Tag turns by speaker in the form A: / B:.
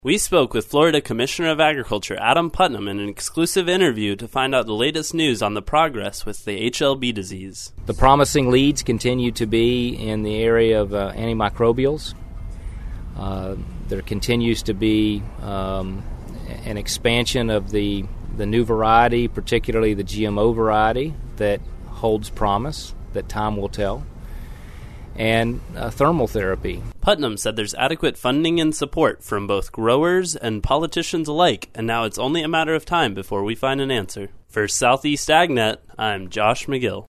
A: We spoke with Florida Commissioner of Agriculture Adam Putnam in an exclusive interview to find out the latest news on the progress with the HLB disease.
B: The promising leads continue to be in the area of antimicrobials. There continues to be an expansion of the new variety, particularly the GMO variety, that holds promise, that time will tell, and thermal therapy.
A: Putnam said there's adequate funding and support from both growers and politicians alike, and now it's only a matter of time before we find an answer. For Southeast AgNet, I'm Josh McGill.